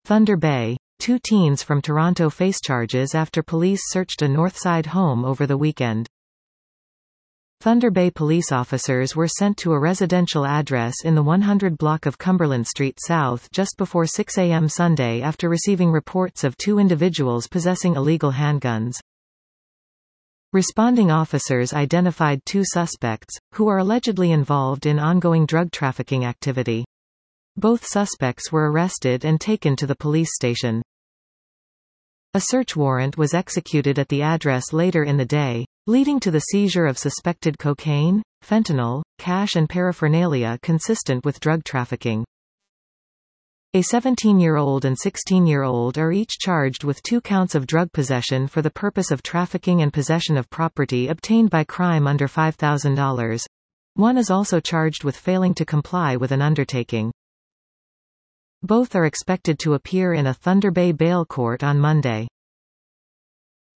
Thunder Bay. Two teens from Toronto face charges after police searched a Northside home over the weekend. Thunder Bay police officers were sent to a residential address in the 100 block of Cumberland Street South just before 6 a.m. Sunday after receiving reports of two individuals possessing illegal handguns. Responding officers identified two suspects, who are allegedly involved in ongoing drug trafficking activity. Both suspects were arrested and taken to the police station. A search warrant was executed at the address later in the day, leading to the seizure of suspected cocaine, fentanyl, cash and paraphernalia consistent with drug trafficking. A 17-year-old and 16-year-old are each charged with 2 counts of drug possession for the purpose of trafficking and possession of property obtained by crime under $5,000. One is also charged with failing to comply with an undertaking. Both are expected to appear in a Thunder Bay bail court on Monday.